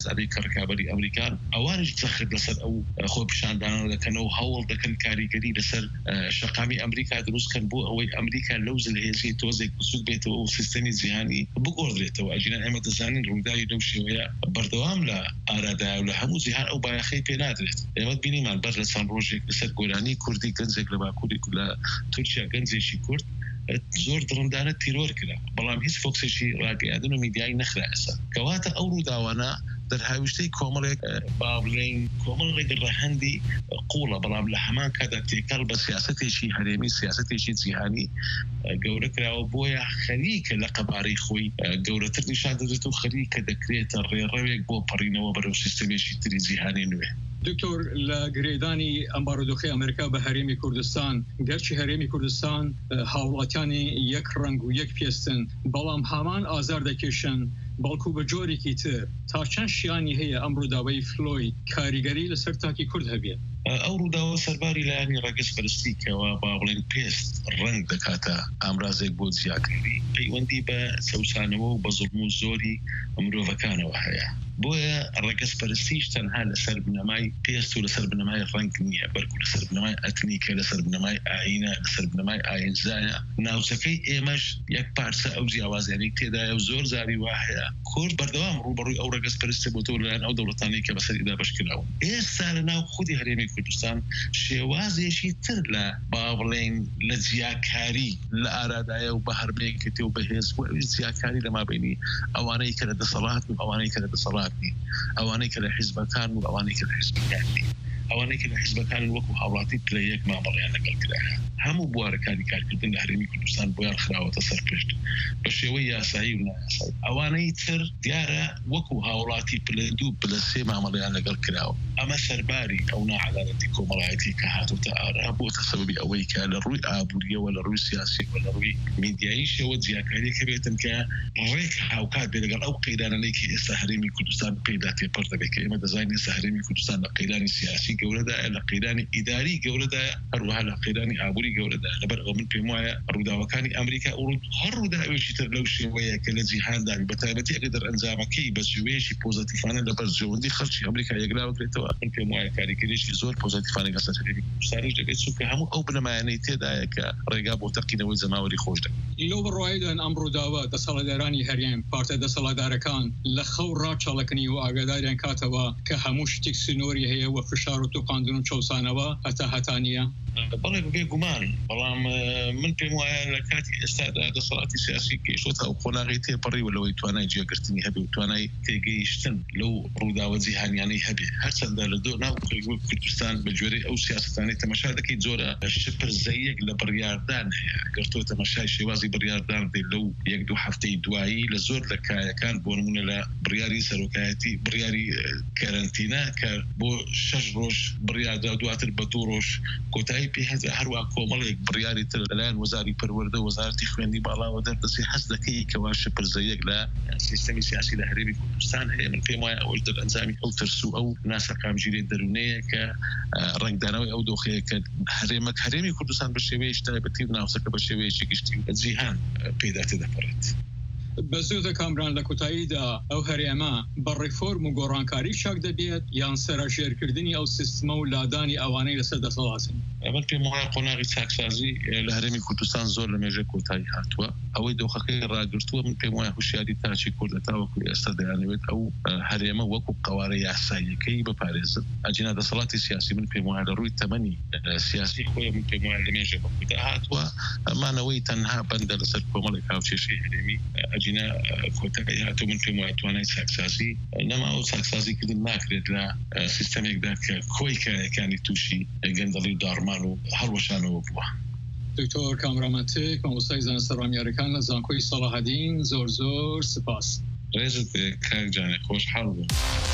ئەمریکا ڕکابەری ئەمریکان ئەوانش زەخت لەسەر ئەو خۆ پیشاندانەوە دەکەنەوە هەوڵ دەکەن کاریگەری لەسەر شەقامی ئەمریکا دروستکەن بۆ ئەوەی ئەمریکا لەو زلهێزی تۆزێک بچووک بێتەوە و سیستەمی جیهانی بگۆڕێتەوە ئەجینان ئێمە دەزانین ڕووداوی لەو شێوەیە بەردەوام لە ئارادایە و لە هەموو جیهان ئەو بایەخەی پێ نادرێت ئێمە بینیمان بەر لە چەند ڕۆژێک لەسەر گۆرانی کوردی گەنجێک لە باکووری لە تورکیا گەنجێکی کورد زۆر دڕندانە تیرۆر کرا بەڵام هیچ فۆکسێکی ڕاگەیاندن و میدیایی نەخرا ئێستا کەواتە ئەو ڕووداوانە دەرهاویشتەی کۆمەڵێک با بڵێن کۆمەڵێک ڕەهەندی قوڵە بەڵام لە هەمان کادا تێکەڵ بە سیاسەتێکی هەرێمی سیاسەتێکی جیهانی گەورە کراوە بۆیە خەریکە لە قەبارەی خۆی گەورەتر نیشان دەدرێت و خەریکە دەکرێتە ڕێڕەوێک بۆ پەڕینەوە بەرەو سیستەمێکی تری جیهانی نوێ. دکتۆر لە گرێدانی ئەمبارودۆخی ئەمریکا بە هەرێمی کوردستان گەرچی هەرێمی کوردستان هاوڵاتیانی یەک ڕنگ و یەک پێستن بەڵام هەمان ئازار دەکێشن بەڵکو بە جۆرێکی تر تا چەند شیانی هەیە ئەم ڕووداوەی فلۆی کاریگەری لەسەر تاکی کورد هەبێت ئەو ڕووداوە سەرباری لایانی ڕەگەز پەرستیکەوە با بڵێن پێست ڕنگ دەکاتە ئامرازێک بۆ جیاکاری پەیوەندی بە سەوسانەوە و بە زوڵم و زۆری مرۆڤەکانەوە هەیە بۆیە ڕەگەز پەرستیش تەنها لەسەر بنەمای پێست و لەسەر بنەمای ڕنگ نییە بەرگو لەسەر بنەمای ئەتنیکە لەسەر بنەمای ئاینە لەسەر بنەمای ئاینزایە ناوچەکەی ئێمەش یەک پارچە ئەو جیاوازیانی تێدایە و زۆر زاری وا هەیە کورد بەردەوام ڕوبەڕووی ئەو ڕەگەز پەرستێ بۆتەوە لەلایەن ئەو دەوڵەتانی کە بەسەریدا بەشکراون ئێستا لەناو خودی هەرێمی کوردستان شێوازێکی تر لە با بڵێن لە جیاکاری لە ئارادایە و بە هەربەیەکە تێ و بەهێز جیاکاری لە مابینی ئەوانەی کە لە دەسەڵات و ئەوانەی کە لە دەسەڵات نین ئەوانەی کە لە حیزبەکان و ئەوانەی کە لە حیزبەکان نین ئەوانەی کە لە حیزبەکان وەکو هاوڵاتی لە یەک مامەڵیان لەگەڵ کرایە هەموو بوارەکانی کارکردن لە هەرێمی کوردستان بۆیان خراوەتە سەرپشت بە شێوەی یاسایی و نایاسایی ئەوانەی تر دیارە وەکو هاوڵاتی پلەدوو پلە سێ مامەڵیان لەگەڵ کراوە ئەمە سەرباری ئەو ناعەدالەتی کۆمەڵایەتی کە هاتوتە ئارا بۆتە سەبەبی ئەوەی کە لە ڕووی ئابووریەوە لە ڕووی سیاسیەوە لە ڕووی میدیایی شێوە جیاکاریەکە بێتن کە ڕێک هاوکات بێ لەگەڵ ئەو قەیدانانەیەکی ئێستا هەرێمی کوردستان پێدا تێپەر دەبێت کە ئێمە دەزانین ئێستا هەرێمی کوردستان لە قەیدانی سیاسی گەورەدایە لە قەیدانی ئیداری گەورەدایە هەروەها لە قەیدانی ئابووری گەورەدایە لەبەر ئەوە من پێم وایە ڕووداوەکانی ئەمریکا هەر ڕووداوێکی تر لەو شێوەیە کە لە جیهاندا بەتایبەتی ئەگەر دەرئەنجامەکەی بە شێوەیەکی پۆزتیفانە لەبەر جەوەندی خەڵکی ئەمریکا یەکلاوەکرێتەوە من پێم وایە کاریگەریشی زۆر پۆزتیفانێک لەسەر هەرێمی کوردستانیش دەبێت چونکە هەموو ئەو بنەمایانەی تێدایە کە ڕێگا بۆ تەقینەوەی زەماوەری خۆش دەکات لەو بڕواایدان ئەم ڕووداوە دەسەڵاتدارانی هەرێم پارتە دەسەڵاتدارەکان لە خەو ڕاچەڵەکنی و ئاگاداریان کاتەوە کە هەموو شتێک سنووری هەیە و فشار و تووقاندن و چەسانەوە هەتانیە بەڵێ بێگومان بەڵام من پێم وایە لە کاتی ئێستادا دەسەڵاتی سیاسی گەیشتۆتە ئەو قۆناغی تێپەڕی و لەوەی توانای جێگرتنی هەبێ و توانای تێگەیشتن لەو ڕووداوە جیهانیانەی هەبێ هەرچەندە لە دۆ ناو کوردستان بە جۆرەی ئەو سیاستانەی تەماشا دەکەی جۆرە شپرزەیەک لە بڕیاردان هەیە گەرتۆ تەماشای شێوازی بڕیاردان دێ لەو یەک دوو هەفتەی دوایی لە زۆر لە کایەکان بۆ نمونە لە بڕیاری سەرۆکایەتی بڕیاری کارنتینە کە بۆ 6 ڕۆژ بڕیاردا دواتر بە 2 ڕۆژ کۆتایی پێهێز هەروە کۆمەڵێک بڕیاری تر لەلایەن وەزاری پەروەردە وەزارەتی خوێندی باڵاوە دەردەسی حەز دەکەی کەوا شپرزەیەک لە سیستەمی سیاسی لە هەرێمی کوردستان هەیە من پێم وایە ئەوەش دەرئەنجامی ئەو ترس و ئەو ناسەقامگیری دەرونەیە کە ڕنگدانەوەی ئەو دۆخەیە کە هەرێمی کوردستان بە شێوەیەکی تایبەتی و ناوچەکە بە شێوەیەکی گشتی جیهان پێدا تێدەپەڕێت بەزوودە کامران لە کوتاییدا ئەو هەرێمە بە ڕیفۆرم و گۆڕانکاری چاک دەبێت یان سەرژێرکردنی ئەو سیستمە و لادانی ئەوانەی لەسەر دەسەڵاتن ئەمە پێم وایە قۆناغی چاکسازی لە هەرێمی کوردستان زۆر لە مێژە کۆتایی هاتووە ئەوەی دۆخەکەی ڕاگرتووە من پێم وایە هوشیاری تاچی کوردە تاوەکو ئێستا دەیانەوێت ئەو هەرێمە وەکو قوارە یاساییەکەی بپارێزن ئەجینا دەسەڵاتی سیاسی من پێم وایە لە ڕووی تەمەنی سیاسی خۆی من پێم وایە لە مێژە بەکودا هاتووە ئەمانەوەی تەنها بەندە لەسەر کۆمەڵێک هاوچێشەی هەرێمی ئەجینا کۆتایی هاتوو من پێم وایە توانای چاکسازی نەما ئەو چاکسازیکردن ناکرێت لە سیستەمێکدا کە کۆی کارەکانی تووشی گەندەڵی و داڕمان و هەڵوەشانەوە بووە دکتۆر کامرامەتێک مامۆستای زانستە ڕامیارەکان لە زانکۆی سەلاحەدین زۆر سپاس ڕێزت کاک جانێ خۆشحاڵ بوو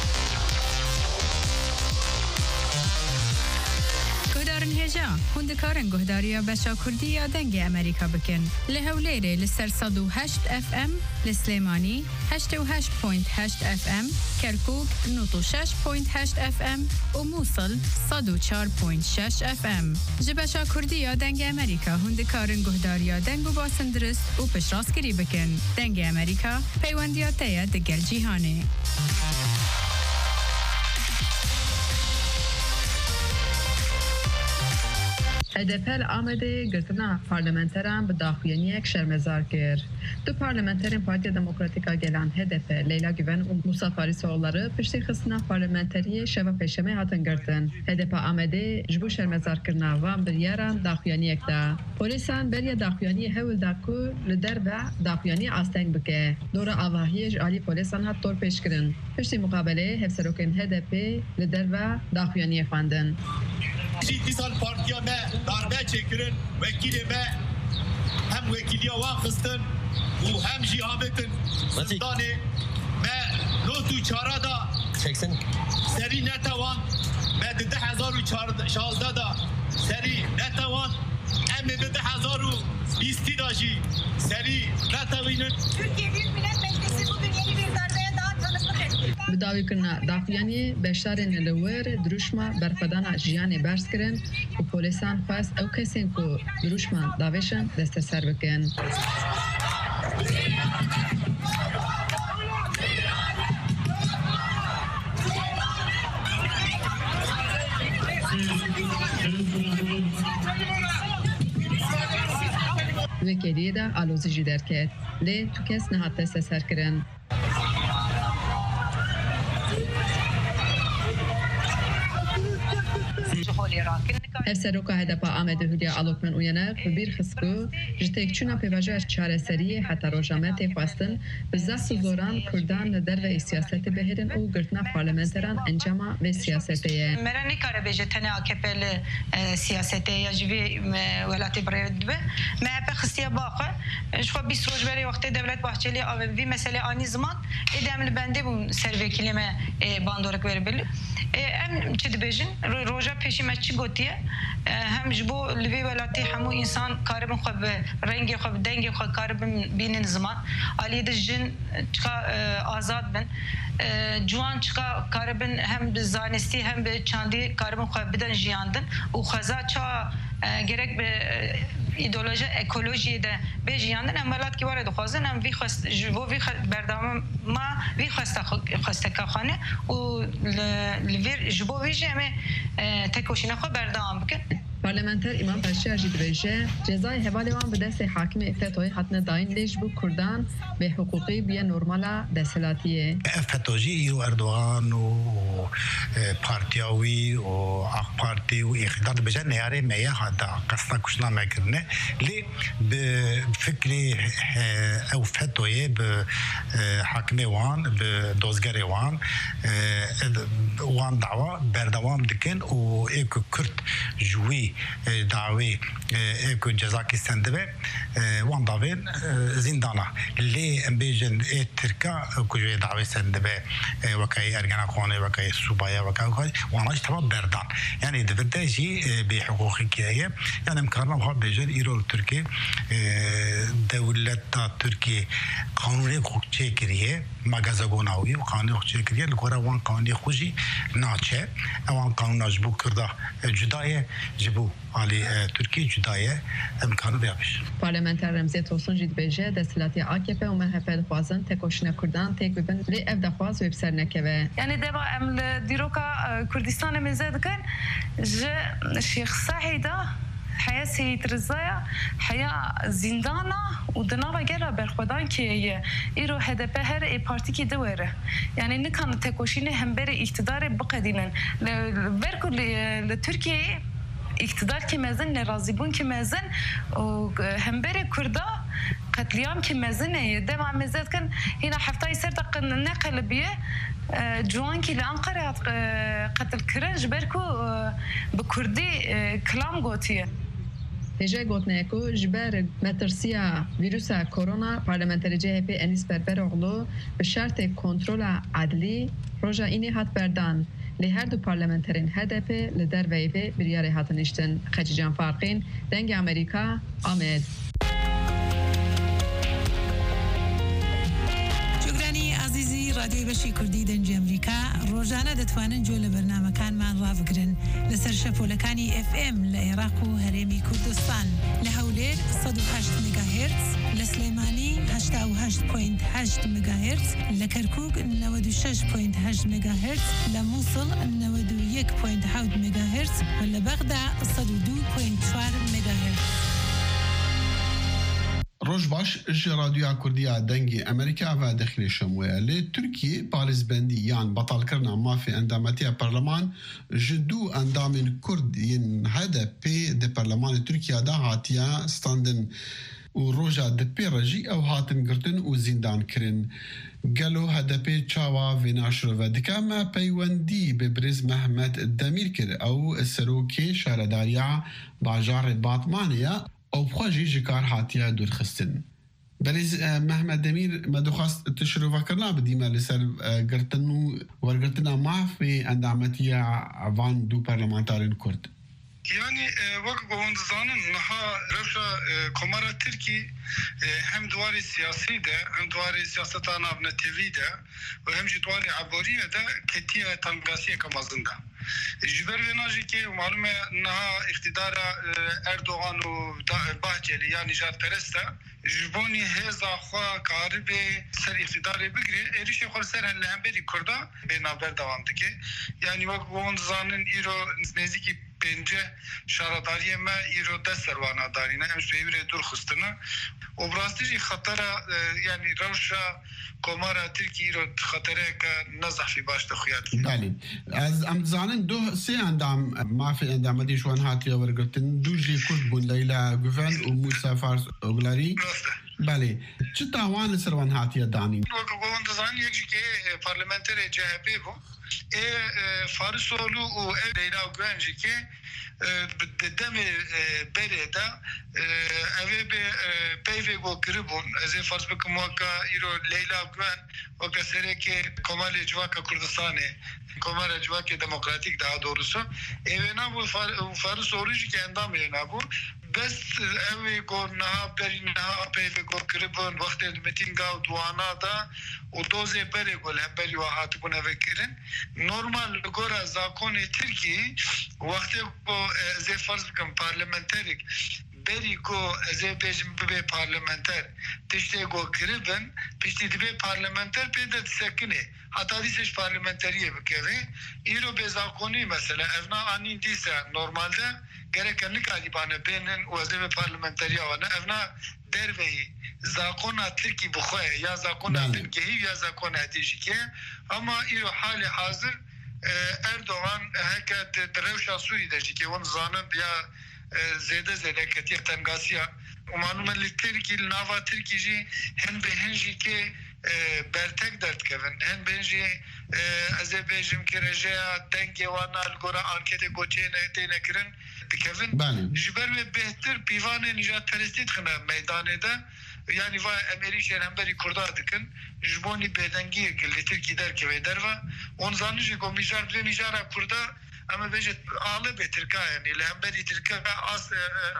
هێژا هوندکارن گۆهداریە بەشا کوردی یا دەنگی ئەمریکا بکەن لە هەولێرێ لەسەر 108 FM لە سلێمانی 88.8 FM کەرکووک 96.8 FM و مووسڵ 104.6 FM ji بەشا کوردی یا دەنگی ئەمریکا هوندکارن گۆهداریە دەنگ و باسندرست و پشتڕاستگیری بکەن دەنگی ئەمریکا پەیوەندیاتەیە دەگەل جیهانێ HDP آمده گرتنا پارلمانتران به داخوینی شرمزار کرد. دو پارلمانترین پارتی دموکراتیکا گلان HDP لیلا گوون و موسی فاریسوğulları پشتی خستنا پارلمانتری شبه پیشمه هاتن گرتن. HDP آمده جبو شرمزار کرنا وان بریاران داخوینی اکتا. پولیسان بریا داخوینی هول داکو لدر و داخوینی آستنگ بکه. دور آواهی جالی پولیسان هات طور پیش کرن. پشتی مقابله هفسروکن HDP لدر و داخوینی خواندن. دیسال پارتیا ما darbe çekirin vekili me hem vekiliye van kıstın bu hem jihabetin zindani me notu çara da çeksin seri netevan me 2014 da seri netevan em 2020 da ji seri netevinin Türkiye Büyük Millet Meclisi bugün yeni bir darbeye daha tanıklık etti. بداوی کرنا داخویانی بشارن لور دروشما برخدان جیان برس کرن و پولیسان خواست او کسین کو دروشما داویشن دست سر بکن. وکیلی دا آلوزی جی درکت لی تو کس نهات دست سر کرن. هفسروکا HDP آمده هولیا آلوکمن اوینق و بیر خسکو جتک چونا پیواجه چاره سریه حتی روژامت خواستن بزاست زوران کردان در و سیاست بهرن او گرتنا پارلمانتران انجام و سیاستیه. مرا نکاره بیجه تنه AKP'ل siyasete ya jivi velatı برای به MHP خسته باقه شو 20 روز برای وقت دولت bahçeli ve mesele aynı zaman edemli bende bu servekilime bandoruk verebilir. Em çedibejin roja peşime çıgotiye hem jibo livi velatı hamu insan karibin xab rengi xab dengi xab karibin binin zaman aliyede jin çıka azad ben جوان چکا کاربن هم زانستی هم به چندی کاربن خواهد بدن جیاندن و خزا چا gerek به ایدئولوژی اکولوژی ده به جیاندن امالات که وارد خوازن هم وی خواست جبو وی بردام ما وی خواست که خانه و لویر جبو وی جمع تکوشینه خو بردام بکن. پارلمانتر ایمان پرشی جدویجه جزای حوالی وان به دست حاکم افتتاحی حتن داین لیش بو کردان به حقوقی بیه نورمالا دستلاتیه. افتتاحی ایرو اردوغان و پارتیاوی و آق پارتی و اقتدار بجه نیاره میه حدا قصنا کشنا میکرنه لی به فکری او فتوحی به حاکم وان به دوزگر وان دعوا بردوام دکن و ایکو کرد جوی دعوی ایکو جزاکی سنده وان داوین زندانا لی امبیجن ترکا کجوی دعوی سنده وکای ارگانا خانه وکای صوبایا وکای واناش تمام بردان یعنی دفته جی به حقوقی که یعنی امکارنا بخواه بیجن ایرو ترکی دولت ترکی قانونی خوک چه کریه مغازگوناوی و قانونی خوک چه کریه لکورا وان قانونی خوشی ناچه وان قانون جبو کرده جدایه جبو علی ترکی جدایه امکانو بیابش. پارلمانتر رمزی توسون جد بیجه دستلاتی AKP و MHP خوازن تکوشنه کردان تک ببن لی اف دخواز و بسر نکوه. یعنی دوا امل دیروکا کردستان مزد کن ج شیخ سعیده حياة سيد رزايا حياة زندانا ودنارا جرا برخدان كي إيرو HDP هر أي بارتي كي دوره يعني نكان تكوشين هم بري اقتدار بقدينا بركو لتركيا اقتدار كمازن لرازيبون كمازن وهم بري كردا قتليام كمازن دمع مزاد كان هنا حفتاي سرت نقل بيه جوان كي لأنقرة قتل كرنج بركو بكردي كلام قوتيه هجای گوتنیکو جبر مترسیا ویروس کرونا پارلمانتری CHP انیس بربرغلو به شرط کنترل عدلی روژا اینی هات بردان لی هر دو پارلمانترین HDP لدر ویوه بریاره هاتنشتن خجیجان فارقین دنگ امریکا آمد. رادیوی بشی کردی دنج امریکا روزانه دتوانن جول برنامه کان من رافگرن لسر شپولکانی FM لعراق و هرمی کردستان لحوله 108 مگاهرتز لسلیمانی 88.8 ميجاهرتز لكركوك 96.8 ميجاهرتز لموصل 91.8 ميجاهرتز ولبغداد 102.4 ميجاهرتز. روجباش اج رادیو کردی دنگی امریکا و داخل شمولی ترکیه پارلزبندی یان بطل کرنا مافی اندامتی پارلمان جدو اندام کردین هدف ده پارلمان ترکیه دا هاتیا ستاندن و روجا ده پیرجی او هاتن گرتن و زندان کرن گلو هدف چاوا ویناشر و دکام پیوندی به برز محمد دمیر کر او سروکی شهرداریا باجار باتمانیا او بخواجی جکار هاتیا دور خستن بریز محمد دمیر ما دخواست تشرفه کرنا بدیما لسر گرتنو ورگرتنا مافی اندامتیا وان دو پارلمانتارین کرد Yani vakı govunduzanın naha revşa komara Türkiye hem duvarı siyasi de hem duvarı siyasetan abne TV de ve hem duvarı aboriye de ketiye tangasiye kamazında. Jiber ve naji ki malume naha iktidara Erdoğan ve Bahçeli yani Jarpereste jiboni heza xwa karibe ser iktidarı bigri erişe xor ser helle hem beri kurda benaber devamdaki. Yani vakı govunduzanın iro neziki bence şaradariye me iro deservana darine em süevire dur xistına obrastici xatara yani ravşa komara Türkiye iro xatara ka nazafi başta xuyat. Bali. Az am zanen do se endam mafi endamadi şu an hatiye vergirtin du jî kurd bun Leyla Güven û Musa Fars Oglari. Bali. Çi tavan servan hatiye danîn. Govanda zan yek jî parlamenter CHP bu. Farisoğlu û Leyla Güven jî ki demê berê de ev be peyvê got kiribûn ez ê farz bikim weka îro Leyla Güven weka sereke Komalê Civaka Kurdistanê Komara Civaka Demokratîk daha doğrusu evê nabû Farisoğlu jî ki endamê nabû bes ev got niha berî niha peyvê got kiribûn wextê mitînga duana da o dozê berê got hemberî wa hatibûn ev kirin normal li gora zakonê Tirkiyê wextê ez ê farz bikim parlamenterik berî ku ez ê bêjim bibe parlamenter tiştê got kiribin piştî dibe parlamenter pê de disekinê heta dîsêj parlamenteriye bikeve îro bê zakonî mesela evna anîn dîse normalde gerek nikadî bane bênin û ez ê vê parlamenteriya wane evna derveyî zakona Tirkî bixwe ya zakona Tirkiyê ya zakona Tirkiyê ama îro halê hazir Erdoğan heke rewşa Sûrî jî wan zanin ya zêde ketiye tengasiya malume li Tirkî li nava Tirkî jî hin bi hin jî ki bertek derdkevin hin bên jî ez ê bêjim ki rejeya dengê wan li gora anketê goçê tê nekirin dikevin ji ber vê bêhtir pîvanê nijadperestî dixine meydanê de yani va emerîşên hemberî Kurda dikin ji bonî bêdengiyekê li Tirkî derkeve derve on zanî jî ku mijar divê mijara Kurda em ê bêje alibê Tirka yani li hemberî Tirka as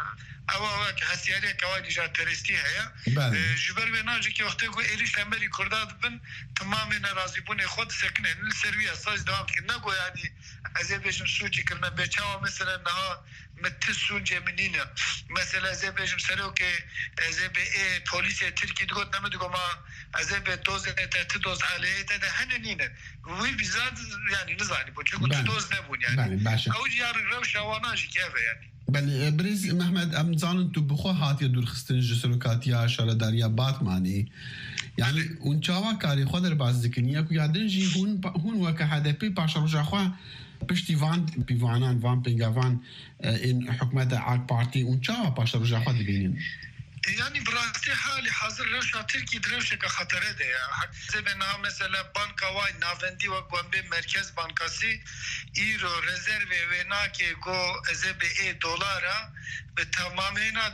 ewa wek hesiyariyek ewa nijadperestî heye ji ber vê nacî ki wextê ku êrîş hemberî Kurda dibin timamê nerazîbûnê xwe disekine li ser wî esas devam dikin ne got yani ez ê bêjim sûcî kirine bêçawa mesela niha متس سونجه منینه مثلا از بهجم سروکه از به پلیس ترکی دگوت نمیدگم از به دوز تحت دوز علیه ده هنینه وی بیزاد yani نزانی بود چون دوز نبود yani او جار روش واناجی که yani بله بریز محمد امزان تو بخو هاتیه دور خستن جسرکاتیا شارداریا باتمانی yani اون چاوا کاری خود در باز دکنیه که یادن جی هون وکه هدفی پاش روزا خوا پشتی وان پیوانان وان پیگوان این حکومت آک پارتی اون چاوا پاش روزا خوا دبینین yani براستی حالی حاضر روشا ترکی دروشه که خطره ده زبنا مثلا بانکا وای ناوندی و گومبه مرکز بانکاسی ایرو رزرو و ناکه گو زبه دلارا به تمامینا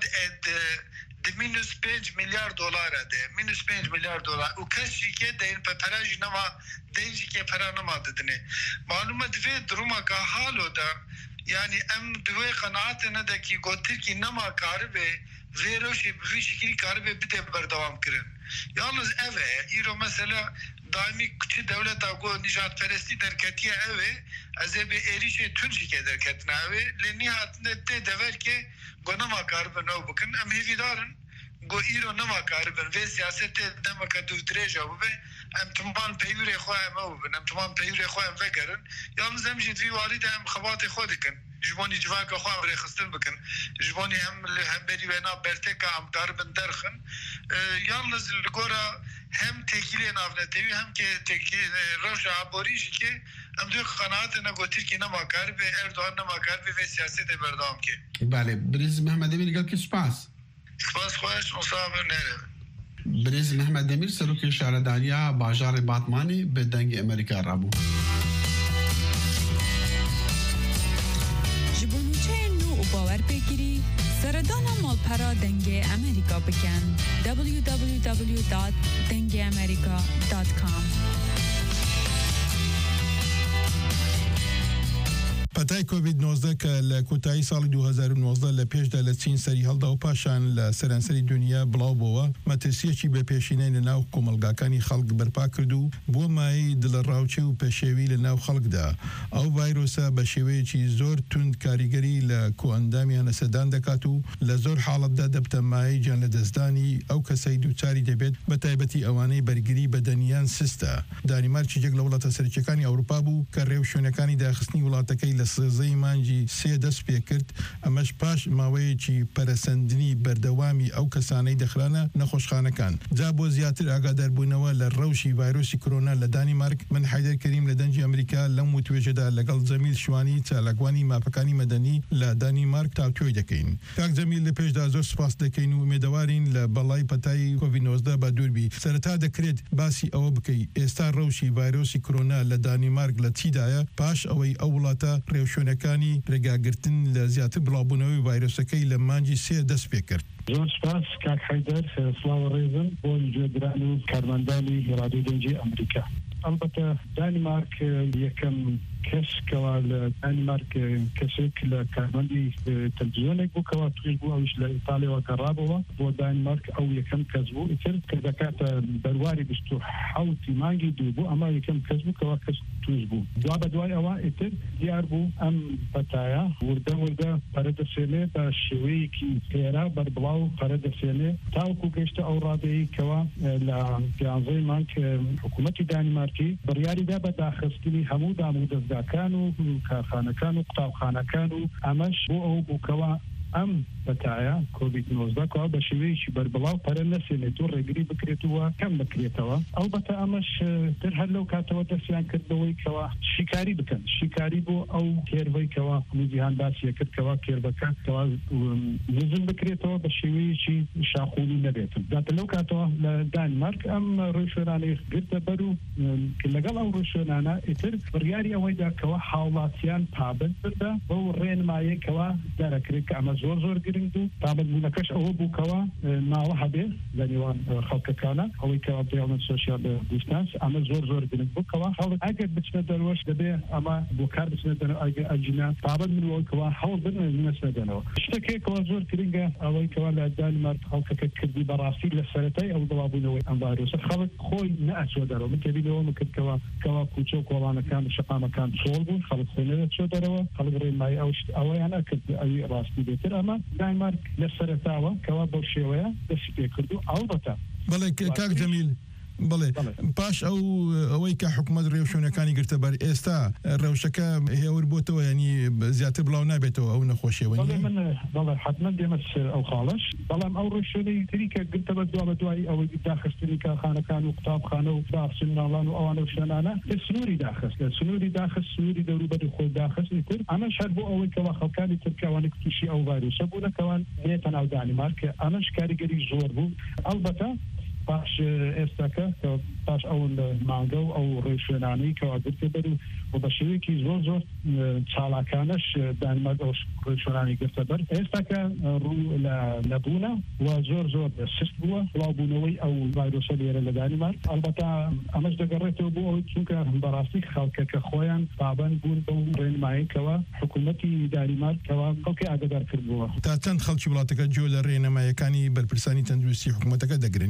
minus 5 milyar dolara de minus 5 milyar dolar o kaç ki deyin paparaj nama deyin ki para nama dedine malumat ve duruma ka halo da yani em dve kanaatine de ki gotir ki nama karbe veroşi bir şekilde karbe bir de berdavam kirin yalnız eve iro mesela daimi küçük devlet ago nijadperesti derketiye eve azebe erişe Türkiye derketine eve le nihatinde de dever ki gonama karbe no bakın em hevidarın گو ایرو نما کاربن و سیاست دمک دو درجه و به ام تمام پیوری خواهم او بن ام تمام پیوری خواهم وگرن یا مزمجید وی والد هم خبات خود کن جبونی جواک خواهم رخصتن بکن جبونی هم بری بنا برتکا هم کاربن درخن یالنز لگورا هم تکیلی نافنتوی هم که تکیلی روش عبوریجی که هم دوی قناعت نگو ترکی نما کاربه اردوان نما کاربه و سیاست بردام که بله برز محمد امیر گل که سپاس سپاس خواهش مصابر نره برز محمد امیر سروک شهرداریا باجار باتمانی به دنگ امریکا رابو جبونوچه نو و باور بگیری سردان مالپرا دنگ امریکا بکن www.dengeamerica.com پەتای کۆڤید-19 کە لە کۆتایی ساڵی 2019 لە پێشدا لە چین سەری هەڵدا و پاشان لە سەرانسەری دنیا بڵاو بووە مەترسیەکی بە پێشینەی لە ناو کۆمەلگاکانی خەڵک بەرپا کرد و بۆ مای دڵەڕاوچێ و پێشێوی لە ناو خەڵکدا ئەو ڤایرۆسە بە شێوەیەکی زۆر توند کاریگەری لە کۆئەندامیان لەسەردان دەکات و لە زۆر حاڵەتدا دەبتە مایەی گیان لە دەستدانی ئەو کەسەی دووچاری دەبێت بە تایبەتی ئەوانەی بەرگری بەدەنیان سستە دانیمارکی جێک لە وڵاتە سەرکیەکانی ئەوروپا بوو کە ڕێو شوێنەکانی داخستنی وڵاتەکەی لە سزەی مانجی سێ دەست پێ کرد ئەمەش پاش ماوەیەکی پەرەسەندنی بەردەوامی ئەو کەسانەی دەخرانە نەخۆشخانەکان جا بۆ زیاتر ئاگاداربوونەوە لە ڕەوشی ڤایرۆسی کۆرۆنا لە دانیمارک من حیدەر کەریم لە دەنجی ئەمریکا لەم وتوێژەدا لەگەڵ جەمیل شوانی چالاکوانی ماپەکانی مەدەنی لە دانیمارک تاوتوێ دەکەین کاک جەمیل لە پێشدا زۆر سپاس دەکەین و ئومێدەوارین لە بەڵای پەتای کۆڤید-19 با دووربی سەرەتا دەکرێت باسی ئەوە بکەی ئێستا ڕەوشی ڤایرۆسی کۆرۆنا لە دانیمارک لە چیدایە پاش ئەوەی ئەو وڵاتە ڕێوشوێنەکانی ڕێگاگرتن لە زیاتر بڵاوبوونەوەی ڤایرۆسەکەی لە مانجی سێ دەست پێ کرد زۆر سپاس کاک حەیدەر سڵاو ڕێزم بۆ گوێگران و کارمەندانی رادیۆی دەنگی ئەمریکا البته دانمارک یەکەم کەس کەوا لە دانمارک کەسێک لە کارمەندی تەلڤیزیۆنێک بوو کەوا توێژ بوو ئەوش لە ئیتاڵیەوە گەڕابەوە بۆ دانمارک ئەو یەکەم کەس بوو ئیتر کە دەکاتە بەرواری 27 مانگی دوو بوو ئەمە یەکەم کەس بوو کەوا کەس توێژ بوو دوا بە دوای ئەوە ئیتر دیار بوو ئەم پەتایە وردە پەرە دەسێنێ بە شێوەیەکی خێرا بەربڵاو پەرە دەسێنێ تاوەکو گەیشتە ئەو ڕادەیەی کەوا لە 11 مانگ حکوومەتی دانمارکی بڕیاریدا بە داخستنی هەموو دام و دەستگاکان و کارخانەکان و قوتابخانەکان و ئەمەش بۆ ئەو بووکەوە ئەم بەتایە کۆڤید-19 کەوا بە شێوەیەکی بەربڵاو پەرە نەسێنێت و ڕێگری بکرێتەوە کەم بکرێتەوە ئەڵبەتە ئەمەش تر هەر لەو کاتەوە دەستیان کردەوەی کەوا شیکاری بکەن شیکاری بۆ ئەو کێربەی کەوا میدیان باسیە کرد کەوا کێربەکە کەوا نزم بکرێتەوە بە شێوەیەکی شاخوونی نەبێتن داتە لەو کاتەوە لە دانمارک ئەم ڕێوشوێنانەی گرتە بەر و لەگەڵ ئەو ڕێوشوێنانە ئیتر بڕیاری ئەوەیدا کەوا هاوڵاتیان پابند بردە بەو ڕێنمایەکەوە دەرەکرێت کە ئەمە زۆر گرنگ و پابندبوونەکەش ئەوە بووکەوە ماوە هەبێ لە نێوان خەڵکەکانە ئەوەی کەوا پێڵن سۆشیال دیستانس ئەمە زۆر گرنگ بووکەوە هەوڵ ئەگەر بچنە دەروەش دەبێ ئەمە بۆ کار بچنە دەرەوە ئەگەر ئەجینا پابند منەوەکەوە هەوڵ بنەسنەدەنەوە شتێکێکەوە زۆر گرنگە ئەوەی کەوا لە دانمارک خەڵکەکە کردی بەڕاستی لە سەرەتای ئەو دڵابوونەوەی ئەم ڤایرۆسە خەڵک خۆی نەئەچوە دەرەوە من تێبینەوە مکردکەوە کەوا کوچە و کۆڵانەکان شەقامەکان چۆڵ بوون خەڵک خۆی نەچوە دەرەوە خەڵک ڕێنمایی ئەوەیان نەکرد ئەوی ڕاستی بێتر ئەمە دانمارک لە سەرەتاوە کەوا بەو شێوەیە دەستی پێ کرد و ئەڵبەتە بەڵێ کاک جەمیل بڵێ پاش ئەوەی کە حکوومەت ڕێوشوێنەکانی گرتە بەر ئێستا ڕەوشەکە هێور بۆتەوە ینی زیاتر بڵاو نابێتەوە ئەو نەخۆشیەوە بەڵێ حتمما دێمە ئەو خاڵش بەڵام ئەو ڕێوشوێنەی تری کە گرتە بە دوا بە دوای ئەوەی داخستنی کارخانەکان و قوتابخانە و داخستن ناڵان و ئەوانە شوێنانە سنووری داخست لە سنووری داخست سنووری دەوروبەری خۆی داخستی تر ئەمەش هەر بۆ ئەوەی کەوا خەڵکانی ترکیاوانێک تووشی ئەو ڤایرۆسە بوو نەکەوان نێتە ناو دانمارک ئەمەش کاریگەری زۆر بوو ئەڵبەتە باش ئێستاکە باش ئەو مانگە و ئەو ڕێوشوێنانەی کەوا گرتە بەر و بە شێوەیەکی زۆر چاڵاکانەش دانمارک ئەو ڕێوشوێنانی گرتە بەر ئێستاکە ڕوو لەبوونە و زۆر سست بووە بڵاوبوونەوەی ئەو ڤایرۆسە لێرە لە دانمارک ئەلبەتە ئەمەش دەگەڕێتەوە بۆ ئەوەی چونکە بەڕاستی خەڵکەکە خۆیان پابند بوون بەو ڕێنماییکەوە حکوومەتی دانمارکەوە خەڵکی ئاگادار کردبووە تا چەند خەڵکی وڵاتەکە جۆ لە ڕێنەمایەکانی بەرپرسانی تەندروستی حکوومەتەکە دەگرن یا گرتو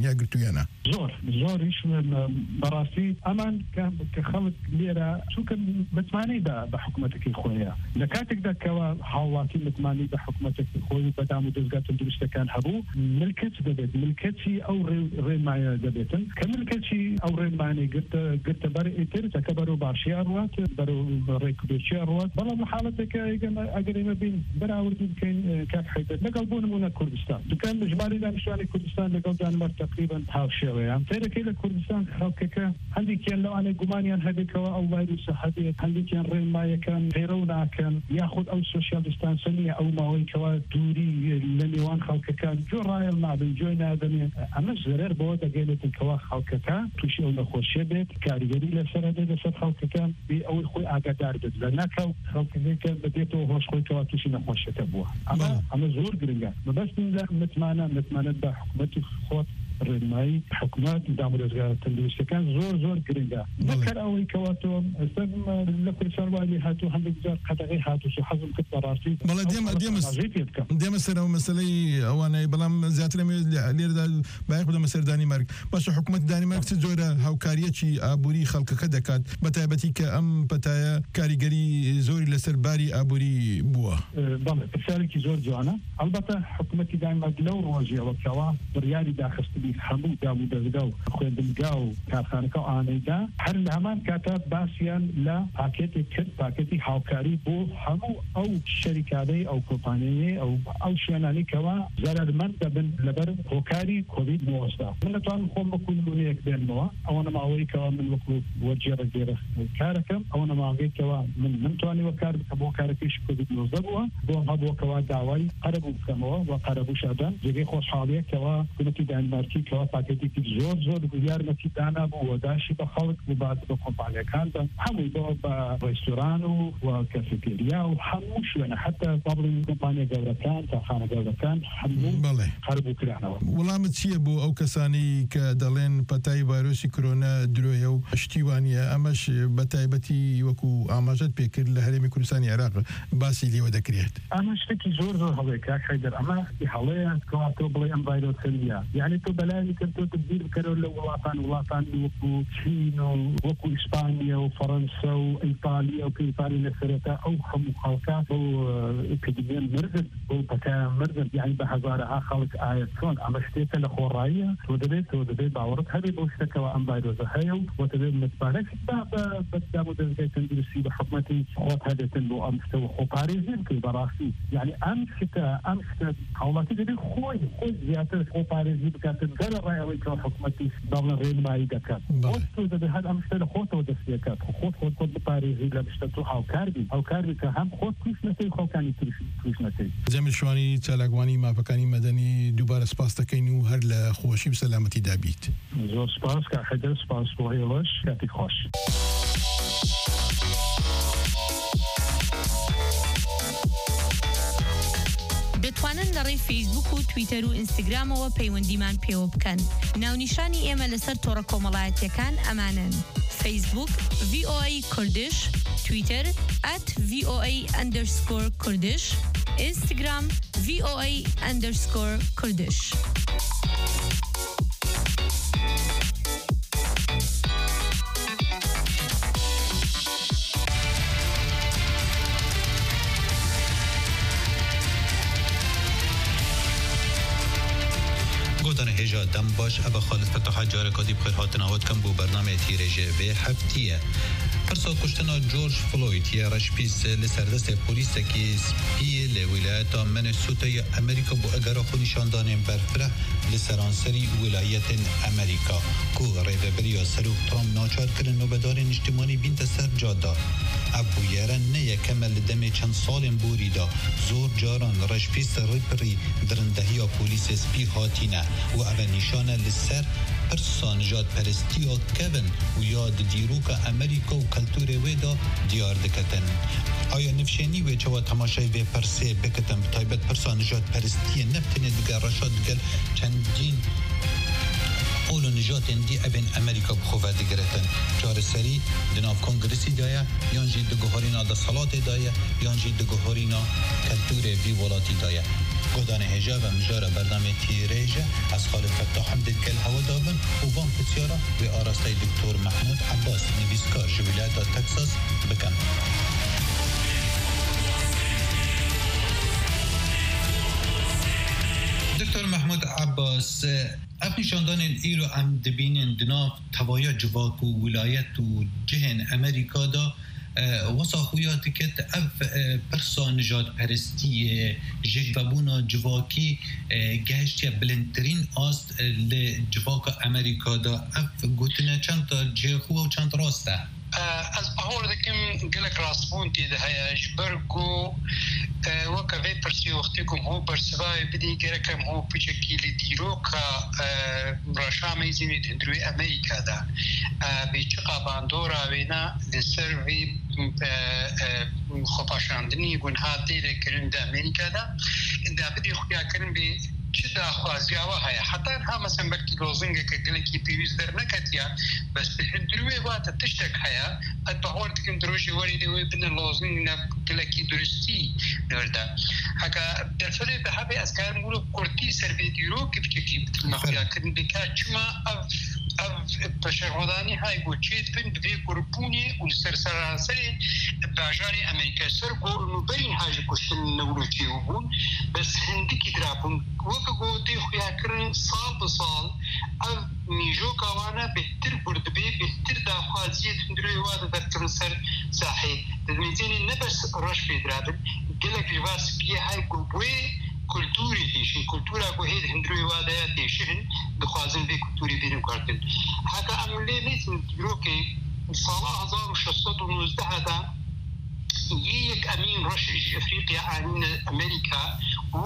یانە زۆریش بەڕاستی ئەمان کە خەڵک لێرە چونکە متمانەی بە حکوومەتێکی خۆیە لە کاتێکدا کەوا هاوڵاتی متمانی بە حکوومەتێکی خۆی بەدام و دەستگا تەندروستەکان هەبوو ملکەت دەبێت ملکەتی ئەو ڕێنمایە دەبێتن کە ملکەتی ئەو ڕێنمانەی گرتە بەر ئیتر چەکە بەرەو باشی ئەڕوات بەرەو ڕێکوبێکی ئەڕوات بەڵام حاڵەتێکە ئەگەر ئێمە بین بەراوردی بکەین کاک حەیدەر لەگەڵ بۆ نمونە کوردستان دوکان ژماری دانیشتوانی کوردستان لەگەڵ دانمارک تقریبا هاوشێوەیە تێرەکەی لە کوردستان خەڵکەکە هەندێکیان لەوانەیە گومانیان هەبێتەوە ئەو ڤایرۆسە هەبێت هەندێکیان ڕێنمایەکان پەیڕەو ناکەن یاخود ئەو سۆشیال دیستانسە نیە ئەو ماوەی کەوا دووری لە نێوان خەڵکەکان جۆ ڕایەڵ نابن جۆی نادەنێ ئەمە زەرەر بەوە دەگەێنێتن کەوا خەڵکەکە تووشی ئەو نەخۆشیە بێت کاریگەری لەسەر دێت لەسەر خەڵکەکان بێ ئەوەی خۆی ئاگادار بێت لە ناکەو خەڵکەکە بێتەوە هۆشخۆی کەوا تووشی نەخۆشیەکە بووە ئەمە زۆر گرنگە بەبەستن لە متمانەت بە حکوومەتی خۆت ڕێنمایی حکوومەت دامودەستگا تەندروستەکان زۆر گرنگە بەکار ئەوەی کەواتەوە لە کوردستان وای هاتوو هەندێک جار قەدەغی هاتووش و حەزم کرد بەڕاستی بەڵێ دێمە سەرەوە مەسەلەی ئەوانەی بەڵام زیاتر لێرەدا باەک بدەمە سەر دانیمارک باشە حکوومەت دانیمارک چ جۆرە هاوکاریەکی ئابووری خەڵکەکە دەکات بەتایبەتی کە ئەم پەتایە کاریگەری زۆری لەسەر باری ئابووری بووە بەڵێ پرسیارێکی زۆر جوانە ئەلبەتە حکوومەتی دانیمارک لەو ڕۆژیەوە کەوا بڕیاری داخستنی هەموو دامودەستگا و خوێندنگا و کارخانەکە و ئانەیدا هەر لە هەمان کاتە باسییان لە پاکێتی کرد پاکێتی هاوکاری بۆ هەموو ئەو شەریکادەی ئەو کۆمپانیای ئەو شوێنانی کەوا زەرمەند دەبن لەبەر هۆکاری کۆڤید 19 من نتوانم خۆم وەکو نمونەیەک بێنمەوە ئەوە نەماوەی کەوا من وەکو وەرجێرە گێرە کارەکەم ئەوە نەماوەی کەوا من نتوانی وە کار بکەم بۆ کارەکەیش کۆڤید 19 بووە بۆ هەبووەکەوا داوای قەرەبوو بکەمەوە و قەرەبوو شادان جێگەی خۆشحاڵیە کەوا حکوومەتی دانمارکی کەوا پاکێتێکی زۆر یارمەتی دانا بوو و داشی بە خەڵک بوو بە کۆمپانیەکان بە هەمووی بە ڕێستۆران و کەفێتێریا و هەموو شوێنە حتا بەڵێن کۆمپانیا گەورەکان کارخانە گەورەکان هەموو قەرەبوو کرانەوە وەڵامت چییە بۆ ئەو کەسانی کە دەڵێن پەتای ڤایرۆسی کۆرۆنا درۆیە و شتیوانیە ئەمەش بەتایبەتی وەکو ئاماژەت پێکرد لە هەرێمی کوردستانی عێراق باسی لێوە دەکرێت ئەمە شتێکی زۆر هەڵەیە کاک حەیدەر ئەمە هەڵەیە کەواتۆ بڵێ ئەم ڤایرۆسە نیە یعنی تۆ بەلایانی کردۆ تبدیل بکەرەوە لە وڵاتان وەکو چین و وەکو ئیسپانیا و فەڕەنسا و ئیتالیا و پێپاری لەسەرەتا ئەو هەموو خەڵکە بۆ ئپیدمیان مردن بۆ پەکایان مردن یعنی بە هەزارەها خەڵک ئایا چۆن ئەمە شتێکە لە خۆڕاییە تۆ دەبێت باوەڕت هەبێ بۆ شتەکەەوە ئەم ڤایرۆسە هەیە و دەبێت متمانەت بە دامودەستگای تەندروستی بە حکوومەتی خۆت هەبێتن بۆ ئەم شتەوە خۆپارێزی بکەی بەڕاستی یعنی ئەم شتە هاوڵاتی دەبێت خۆی زیاتر خۆپارێزی بکاتن گەرە ڕایەوەی کە حکوومەتی داڵە ڕێنمایی دەکات تۆ دەبێت هەر ئەم شتە لە خۆتەوە دەستیەکات خۆت بپارێزی لە شتە تۆ هاوکاربی کە هەم خۆت توش نەکەی خەڵکانی توش نەکەی جەمیشوانی چالاکوانی ماپەکانی مەدەنی دووبارە سپاس دەکەین و هەر لە خۆشی و سەلامەتی دابیت زۆر سپاس کاک حەیدەر سپاس بۆ هێڵش کاتی خۆش دەتوانن لە ڕێی فەیسبوک و تویتەر و ئینستاگرامەوە پەیوەندیمان پێوە بکەن ناونیشانی ئێمە لەسەر تۆڕە کۆمەڵایەتیەکان ئەمانن فەیسبوک VOA کوردش تویتر @VOA_کوردش ئینستاگرام VOA_کوردش گفتن هجا دم باش ابا خالد فتح جاره کادی بخیر هاتناوات کم بو برنامه تیرجه به هفتیه پرسا کشتنا جورج فلوید یا رشپیس لسردست پولیس کی سپی لولایت منسوتا یا امریکا بو اگر خو نشاندان برفره لسرانسری ولایت امریکا کو ریبریا سروک ترامپ ناچار کردن نوبدار اجتماعی بینت سر جادا ابو یارن نه یکمل دم چند سال بوریدا زور جاران رشپیس ریپری درندهی پولیس سپی هاتینه و اول نشان لسر پرسان جاد پرستی و کون و یاد دیروک امریکا و کلتور ویدا دیار دکتن آیا نفشینی و چوا تماشای و پرسه بکتن تایبت پرسان جاد پرستی نفتنه دگر رشاد دگر چندین اولو نجات اندی ابن امریکا بخواه دگرتن جار سری دناف کنگرسی دایا یانجی دگوهارینا دا صلات دایا یانجی دگوهارینا کلتور بی ولاتی دایا گودان هجا و مجار برنامه تیریجه از خالد فتاح حمد کل هوا دابن و وان پتیارا و آراسته دکتر محمود عباس نویسکار جویلات تکساس بکن. دکتر محمود عباس افنشاندان ایرو ام دبینن دناف توایا جواک و ولایت و جهن امریکا دا وصاخویاتی که اف پرسا نجات پرستی جگبابونا جواکی گهشتی بلندترین است لجواک امریکا دا اف گوتنا چند تا جخوه و چند راسته از بهار دکم گلک راسپون تیده هیا جبرگو وکوی پرسی وقتی کم هو برسوای بدی گرکم هو پچکی لیدیرو که راشا میزیمی دندروی امریکا دا بیچقا باندورا وینا لسر وی خوپاشاندنی گونها دیره کرن دا امریکا دا بدی خویا کرن بی چه داخوازیاوه هیا حتی ها مثلا بلکی لوزنگه که گلکی پیویز در نکتیا بس به هندروی واتا تشتک هیا اد بهار دکن دروشی وریده وی بنا لوزنگ گلکی درستی نورده حکا در فره به حبی از کار مولو کرتی سر ویدیو که بچکی بتلمخیا کرن بکا چما بشرودانی های گوچید بین به گروپونی و سرسرانسری باجاری امریکا سر گو برین حاج کشتن نوروچی بون بس هندی کی درابون وقت گوتی خویا کرن سال به سال او میجو کوانا بهتر برد بهتر داخوازیت هندروی واده در تنسر ساحی دمیزینی نبس رش بیدرابن گلک جواس بیه های گوبوی کلتوری دیشن کلتورا گوهید هندروی واده دیشن دخوازن به کلتوری بیرم کردن حتی عملی نیتن دیرو که سال 1619 دا یک امین رش افریقیا عن امریکا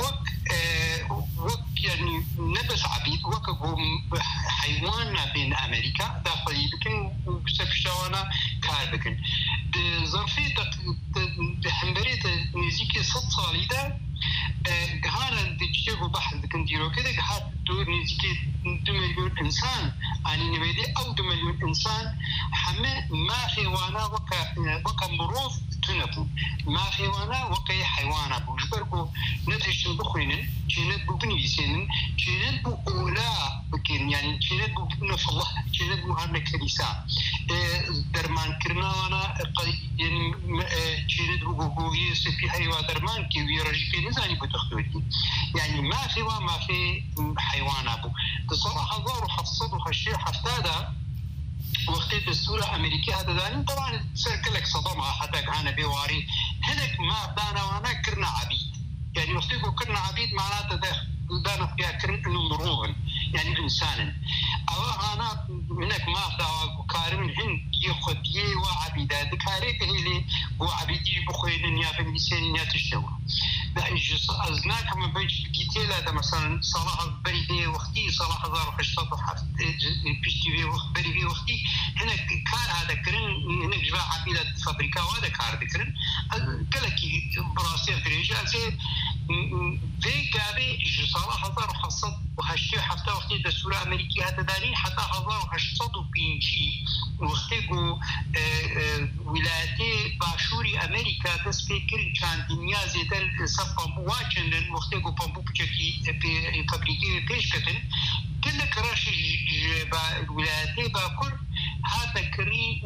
وك يعني نبس عبيد وكقوم حيوان بين امريكا داخلي بكن وسكشوانا كار بكن ظرفيه حمبريت نزيكي 6 صالي دا هانا ديجيبو بحث بكن ديرو كده هات دور نزيكي 2 مليون انسان اني نبيدي او 2 مليون انسان حما ما حيوانا وكا مروف تنبو ما حيوانا وكا حيوانا بوجبركو نتشن بخوينن جينات بو بنيسين جينات بو اولا بكين يعني جينات بو بنف الله جينات بو هارنا كنيسة درمان كرنا وانا يعني جينات بو يسفي حيوان درمان كي ويرجي في نزاني بتخطوتي يعني ما في حيوان ابو بصراحة ظهروا حفصدوا خشي حفتادا وقت الدستور الامريكي هذا داني طبعا سركلك صدمها حتى كان بيواري هناك ما دانا وانا كرنا عبيد يعني وقت كرنا عبيد معناته دانا فيها كرنا انه مروغن يعني انسانا او انا هناك ما داوا كارم هن ياخذ يي وعبيده ذكاريك اللي هو عبيدي بخوين يا بنسين يا تشتوى بأجس أزناك هم بيجي ديتيلا ده مثلا صلاح بريدي وقتي صلاح 1807 بيشتي وقت بريدي وقتي هنا كار هذا كرن هنا جوا عبيدة فابريكا وهذا كار ذكرن كلكي براسي دريجة زين في كابي صلاح 1807 وقتي دستور أمريكي هذا داري حتى 1805 وقتي ولايتي باشوري أمريكا تسبيكر كان دنيا زيادة صفهم واجن وقتی کو پمپو پچکی فابریکی پیش کردن كل كراش ولایتی باکر هذا كري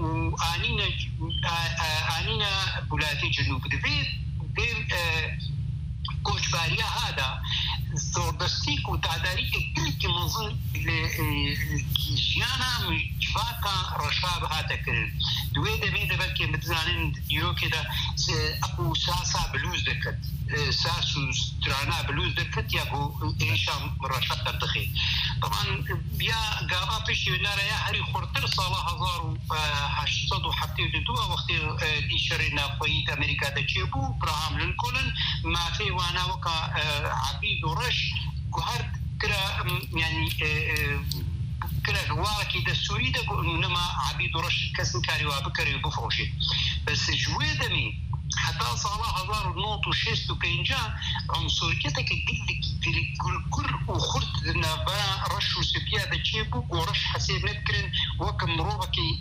وآنينا بولاتي جنوب دفيد كوشباريا هذا زوردستيك وتعداريك كل منظم جيانا جفاكا رشاب هذا كرن دويدا بيدا بلكي متزانين ديرو كده اكو ساسا بلوز دكت ساسو سترانا بلوز دكت ياكو ايشام رشاب تدخي طبعا يا قابا بيشي ونارا يا هري خورتر صالة 1872 وقت دي شرنا قويت امريكا تجيبو براهام لينكولن ما في وانا وكا عبيد ورش قهرت كرا يعني كرا واكي دستوري ده انما عبيد ورش كسن كاري وابكري بفروشي بس جوي دمي حتى صلاح 1965 عنصريتك قلك كل وخرت نبا رش وسبيا ده تشيبو ورش حسيب نذكرن وكم روبكي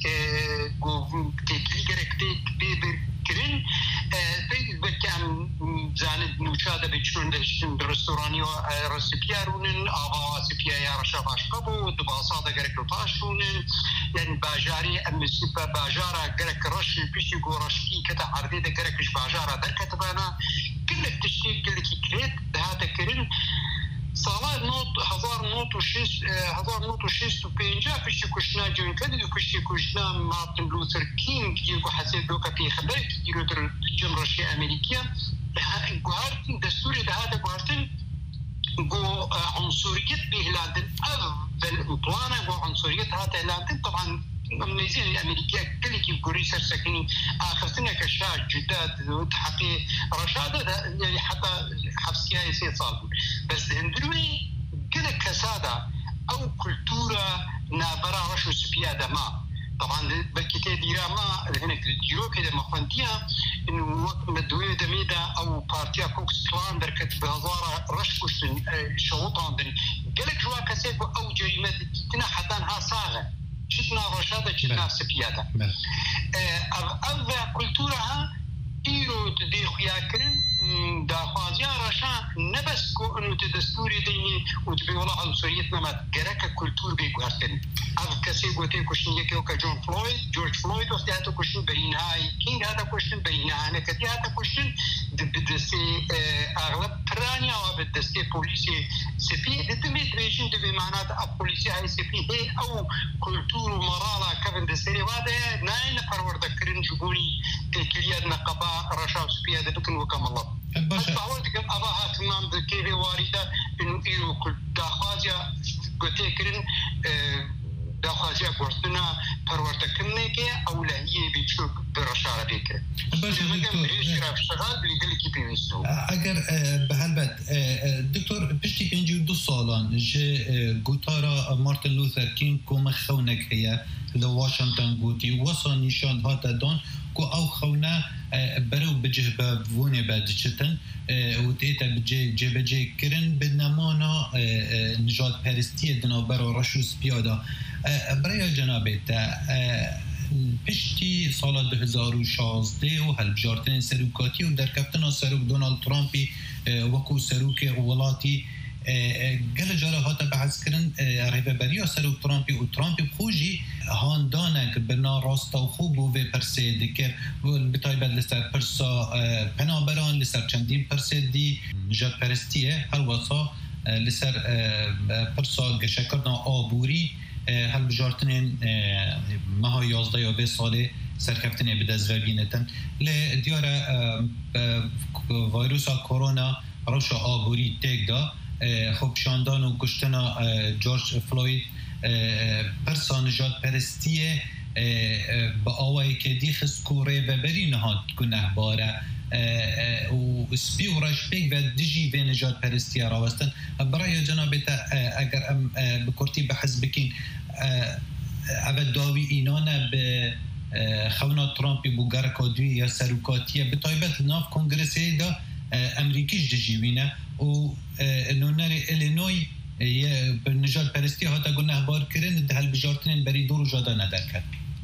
تيجرك تيك بيبر كرين بيت بكام زاند نوشاده چون دشتن رستورانی و رسپیارونن آقا سپیای رشا باشقبو دباسا دا گرک پاشونن یعنی باجاری امسیب باجارا گرک رش پیشی گورشکی کتا عردی دا گرکش باجارا در کتبانا كلك تشتيك كلك كريت هذا كرين صالات نوت 1906 بينجا فيش كشنا جون كده كشي كشنا مارتن لوثر كينج يقول حسيت دوكا في خبرك يقول الجمهورية الأمريكية جوارتن دستوري هذا جوارتن جو عنصرية بهلادن أفضل بلانا جو عنصرية هذا هلادن طبعا مميزين الأمريكية كل كي بقولي سرسكني آخرتنا كشاج جداد حقي رشادة يعني حتى حبسيها يصير صالح بس هندروي كده كسادة أو كلتورة نابرا رشو سبيادة ما طبعا بكتير ديرا ما هناك الديرو كده مخونديها إنه وقت مدوية دميدا أو بارتيا كوكس كلان دركت بهزارة رشكوش شوطان دني قالك جوا كسيكو أو جريمة تنا حتى انها صاغة شتنا رشادة شتنا سبيادة أبا كلتورها إيرو تدي خياكرن داخوازيا رشا نبسكو أنو تدستوري ديني وتبي والله عنصريتنا ما جرك كلتور بيقارتن أب كسي قوتين كوشن يكي وكا جورج فلويد وقت هذا كوشن برينهاي كينغ هذا كوشن برينهاي أنا كدي هذا كوشن بدستي أغلب برانيا وبدستي بوليسي سبي دتميت ريجين دبي معنات البوليسي هاي سبي هي أو كلتور ومرالا كفن دستي وهذا ناين فرورد كرين جبوني كليات نقبا رشا سبي هذا بكن وكم الله بس بعود كم أباها تمام ذكي واردة إنه إيرو كل داخازيا قتي كرين داخازيا قرطنا فرورد كمنة كي أو لا هي بيشوف برشا بيكر بس مثلا بريشة شغال بيقول كي بيمسوا اگر بهالبد دكتور بشتي بينجي دو سالان جي قطارا مارتن لوثر كينج كوم خونك هي لواشنطن قوتي وصا نشان هاتا دون كو او خونا برو بجه بفوني بدشتن وتيتا بجي كرن بدنمانا نجات پرستي دنا برو رشوس بيادا برای جنابتا پشتی سال 2016 و هلبجارتن سروکاتی و در کفتن سروک دونالد ترامپی وکو سروک ولاتی گل جاره هاتا بحث کرن ریببریا سروک ترامپی و ترامپی خوشی هاندانک بنا راستا و خوب و پرسه دکر بطایبت لسر پرسا پنابران لسر چندین پرسه دی نجات پرستیه هر واسا لسر پرسا گشکرنا آبوری هل بجارتنين ماها 11 یا 20 ساله سرکفتنه به دست بینتن لدیاره ویروس کرونا روش آبوری تک دا خب شاندان و گشتنا جورج فلوید پرسا نجات پرستیه با آوائی که دیخست کوره ببری نهاد گناه باره و سپی و رشپیک و دیجی به نجات پرستی راوستن برای جنابتا اگر بکرتی بحث بکین اول داوی اینانه به خونا ترامپی بوگرکا دوی یا سروکاتیه به طایبت ناف کنگرسی دا امریکیش دیجی بینه و نونر الینوی به نجات پرستی هاتا گناه بار کرن ده هل بجارتنین بری دور جادا ندر کرد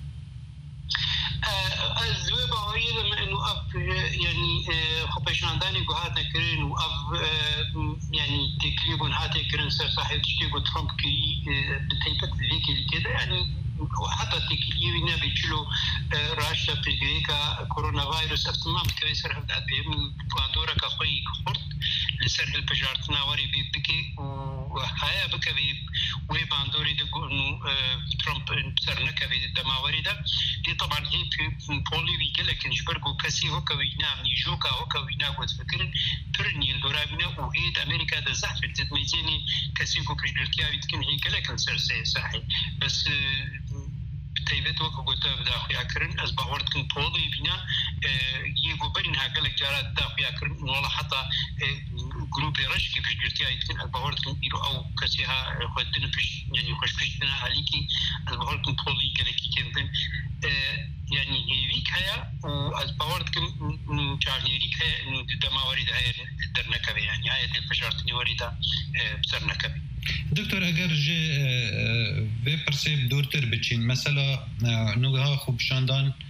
الزوجة بعيدة من إنه أب يعني خبشانداني جهات نكرين وأب يعني تكليبون هاتي كرين سر صحيح تشتيجو ترامب كري بتيبت ذيك كده يعني وحتى تكليبنا بيشلو راشة بيجيكا كورونا فيروس افتمام كويسر هبدأ بهم باندورا كخوي خورت لسر البجارتنا وري بيبكي وهاي بك وي باندوري دقو إنه ترامب سرنكا في الدماوري ده دي طبعا هي في بولي بيجي لكن جبرجو كسي هو كوينا نيجوكا هو كوينا قد فكرن برني الدورابنا وهيد أمريكا ده زحف تدميزيني كسي كو بريدركيا بيتكن هي كلكن سرسي صحيح بس تيبت وقت قلت بداخل أكرن أصبح وردكن بولي بنا يجو برنها قالك جارات داخل أكرن ولا حتى جروب رش كيف جرتيا يتكن أصبح وردكن يرو أو كسيها خدنا فيش يعني خوش فيشنا عليكي أصبح وردكن بولي قالك كيفن يعني هيك هيا وأصبح وردكن جارنيريك هيا إنه دما ورد هيا درنا كبي يعني هيا دل فشارتني ورده بسرنا كبي دكتور اگر جه به پرسیب دورتر بچین مثلا نوها خوب شاندان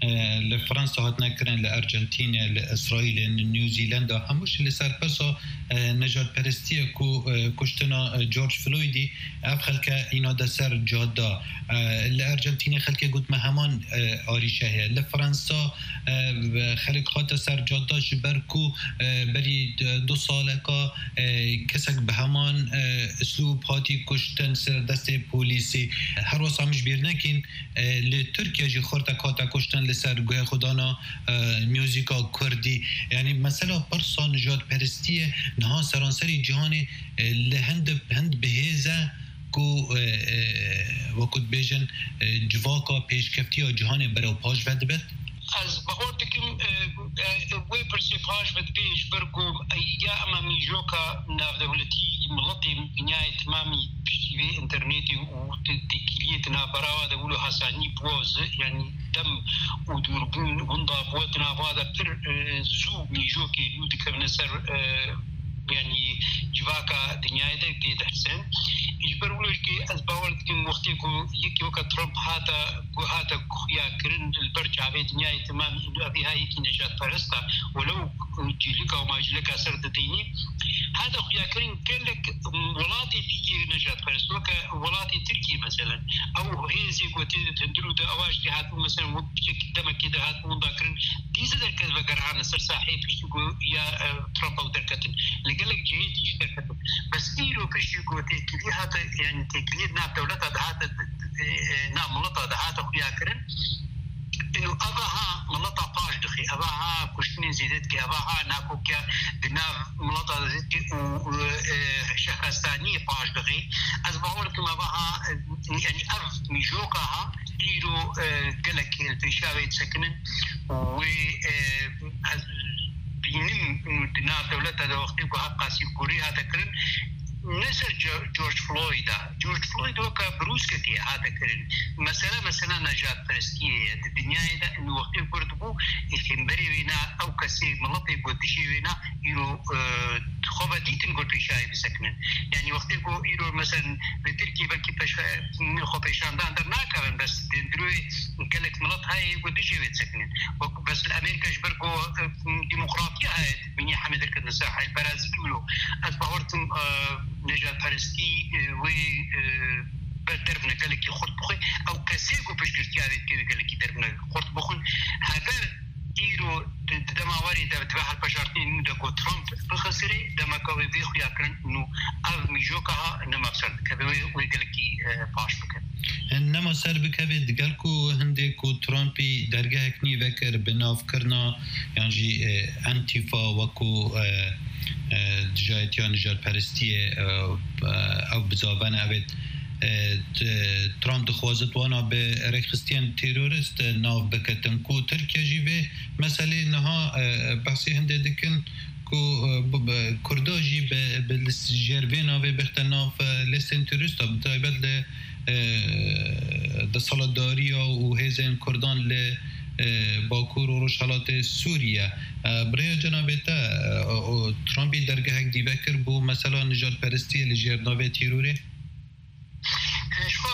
لفرنسا هات نکرن لارجنتین لاسرائیل نیوزیلند هموش لسر پسا نجات پرستی کو کشتنا جورج فلویدی اف خلک اینا د سر جاده لارجنتین خلک گوت مهمان آریشه لفرنسا خلک خاطر سر جاده جبر کو بری 2 ساله کا کسک به همان اسلوب هاتی کشتن سر دست پلیسی هر واسه همش بیرنکین لترکیه جی خورتا کاتا کشتن لسر گوه خدانا میوزیکا کردی یعنی مثلا پرسا نجات پرستی نها سرانسری جهانی لهند بهیزه کو وقت بیجن جواکا پیشکفتی جهانی برای پاش ود بد از بهوردکم وی پرسیفاش بد بیش برگم یا امامی جوکا ناف دولتی ملتی بنیای تمامی پشتیوی انترنتی و تکلیتنا براوا دولو حسانی بوز یعنی دم و دوربون وندا بوتنا وادا پر زو میجوکی یودی کم نسر يعني جواكا دنيا ده كده حسن يجبر ولش كي أسبوعت كم وقتي كو يكي وقت ترامب هذا خويا كرن البرجع في دنيا تمام إنه أبي هاي يكي نجات فرستا ولو جيلك أو ما جيلك أسر دتيني هذا خويا كرن كلك ولاتي تيجي نجات فرستا وك ولاتي تركي مثلا أو هيزي قوتي تندرو ده أواج هات مثلا وبشكل دم كده هات من ذاكرن ديز ذا كذا بقرعنا سر صحيح بيشتكو يا ترامب أو دركتن لقلك جهديش دركتن بس إيرو بيشتكو تكلي هذا يعني تكلي ناب دولة هذا ناب ملطة هذا خويا كرن إنه أباها ملطة باش دخي أباها كشتني زيدت كي أباها ناكو كا بناف ملطة زيدت كي وشهرستانية باش دخي أسبوعون كم أباها يعني أرض ميجوكها إيرو قلك البيشاوي تسكنن و بينم إنه بناف دولة هذا وقتي كها قاسي كوري هذا كرن نسر جورج فلويد وكا بروس كتي هذا كرن مثلا نجات برستيه الدنيا ده انه وقت كردبو الكمبري وينا او كسي مناطق بوتشي وينا يرو خبديتن قرطيشاي بسكنن يعني وقت كو يرو مثلا بتركي بلكي باش خبيشان ده درناكا بس دروي قالك مناطق هاي بوتشي بسكنن بس الامريكا جبركو ديمقراطيه هاي بني حمد الكنساحه البرازيل ولو اصبحتم نجات پرستی و دربنا قالك خرط بخوي او كسيكو باش كرتياري قالك دربنا خرط بخون هذا ايرو دماوري تبع البشرتين دكو ترامب بخسري دما كوي بيخو ياكن انه او ميجوكها انما بصرت كذا ويقالك باش بك انما سر بكبد قالكو هنديكو ترامبي درجهكني فكر بناف كرنا يعني انتيفا وكو جایتیان نجات پرستی او بزاوان اوید ترامپ دخوازت وانا به رخستیان تیرورست ناف بکتن کو ترکیه جیبه مسئله نها بحثی هنده دکن کو کردا جی به جربه ناوه بختن ناف لستن تیرورست بتایبت ده سالداری و هیزن کردان ل باکور و روشالات سوریه برای جنابتا ترامپی درگاه دیبکر بو مثلا نجات پرستی لجرناوه تیروره شو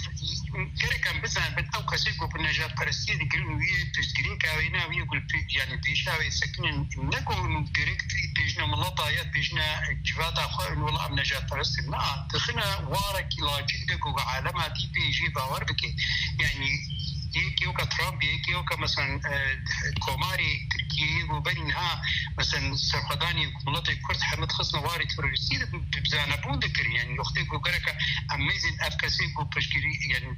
كركم بزن بت أو كسيكو بالنجات برستي دقيقين ويا تسكرين كاوينا ويا كل يعني بيشاوي سكنين نكون كريكت بيجنا ملاطايات بيجنا جوات أخوان ولا أم نجات برستي ما دخلنا وارك لاجين دكو عالماتي بيجي باور بكي يعني يكي وكا ترامب يكي وكا مثلا كوماري تركيا وبينها مثلا سرقداني مناطق كرد حمد خصنا واري تروسي بزانا بون ذكر يعني وقتي كو كركا اميزين افكاسي كو بشكري يعني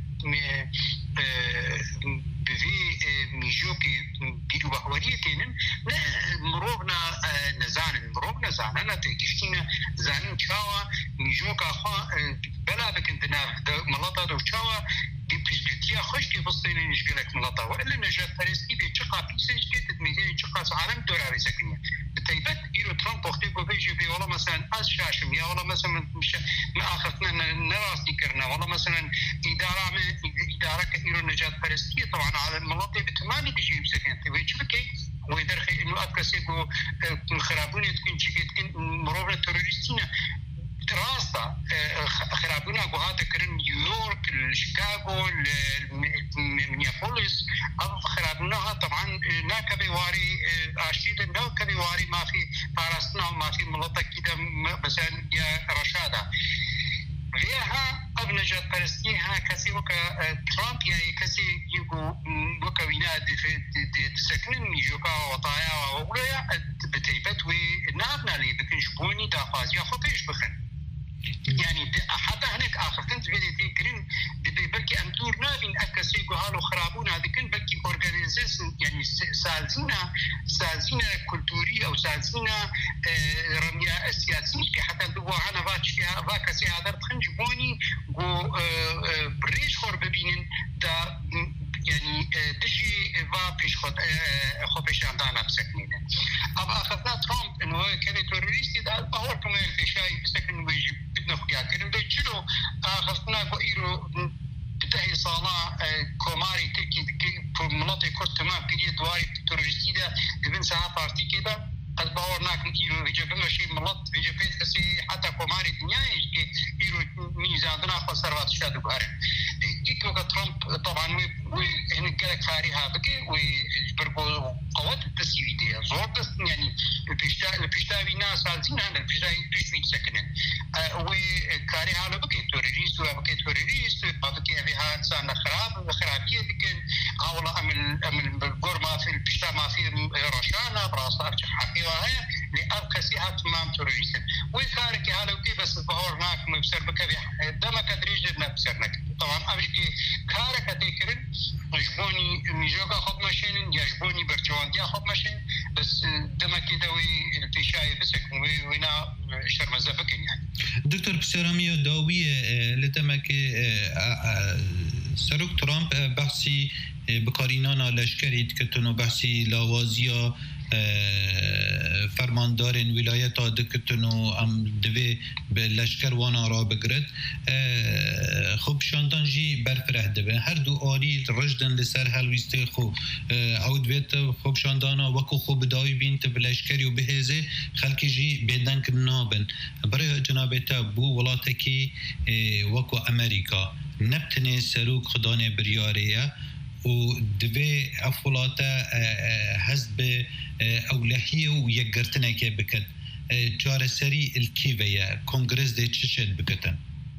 بفي ميجوكي بيدو بحوريه كينن مروبنا نزان انا تكشتينا زان تشاوا ميجوكا خا بلا بكنتنا ملاطا دو تشاوا بيزبطيا خوش كي بسطيني نشقلك ملاطا وإلا نجات فريسكي بيتشقا بيسيج كي تدميزين تشقا عالم دورا بسكنية بالتايبات إيرو ترامب وقتيكو بيجي في والله مثلا أز شاشم يا والله مثلا ما آخرتنا نراسي كرنا والله مثلا إدارة كإيرو نجات فريسكي طبعا على الملاطا بتمامي تجي بسكنية تبيتش بكي ويدرخي إنه أبكسيكو خرابوني تكون شكي تكون مروبنا توريستينا راستا خرابونا جهات كرن نيويورك شيكاغو مينيابوليس أو خرابوناها طبعا ناكبي واري عشيد ناكبي واري ما في فارسنا وما في ملطة كده مثلا يا رشادة ليها أبنجات برستيها كسي وكا ترامب يعني كسي يقو وكا ويناد تسكنن يجوكا وطايا وولايا بتيبت ونابنا لي بكن شبوني دافاز يا خطيش بخن يعني حتى هناك آخر كنت بدي تكرين بدي بلكي أمدور نابين أكسي قهالو خرابون هذا كن بلكي أورجانيزيشن يعني سالزينا كولتوري أو سالزينا رمية سياسية حتى دوا أنا باكسي هذا تخنجبوني و بريش خور ببينن دا يعني تجي فابيش خبيش عندنا بسكنينه. أبغى أخذنا ترامب إنه كذا توريستي ده أول كمان في شيء بس إنه يجي بدنا خيار كده ده شلو أخذنا قيرو بتاعي صالة كوماري تكي في مناطق كرت تمام كذي دواري توريستي ده قبل ساعة بارتي كده الباور ناكن إيرو يجي بمشي ملط يجي في حسي حتى كوماري الدنيا يجي إيرو ميزاننا خسارات شادو بهره. جيت وقت ترامب طبعا وهنا قالك خاريها بكي وبرجو قوات التسويدية زور بس يعني البيشتاوي ناس عالزين هنا البيشتاوي بيشوي سكنن وكاريها لبكي توريريست وبكي توريريست بكي أبيها إنسان خرابية بكن هؤلاء أمل بالجورما في البيشتا ما في رشانة براسة حقيقة هي لأبكسيها تمام توريريست وكارك هذا وكي بس الظهور ناك مبصر بكي دمك أدريج نبصرنك طبعا أبيكي كارك أتكرن يجبوني ميجوكا خب ماشين يجبوني برجوانديا خب ماشين بس دمكي دوي البيشاي بسك وينا شرمزة بكن يعني دكتور بسرامي داوية لدمكي سروك ترامب بحثي بقارينانا لشکریت کتنو بحثی لاوازیا فرماندارن ولایت ها دکتنو ام دوی به لشکر وانا را بگرد خوب شاندان جی برفره دوی هر دو آلی رجدن لسر هلویسته خو او دویت خوب شاندانا وکو خوب داوی بینت به لشکری و بهزه خلکی جی بیدن کرنابن برای جنابتا بو ولاتکی وکو امریکا نبتنه سروک خدانه بریاریه و دوی افولاتا هست به اولهیه و یک گرتنه که بکد چاره سری الکیوه کنگرس ده چشد بکتن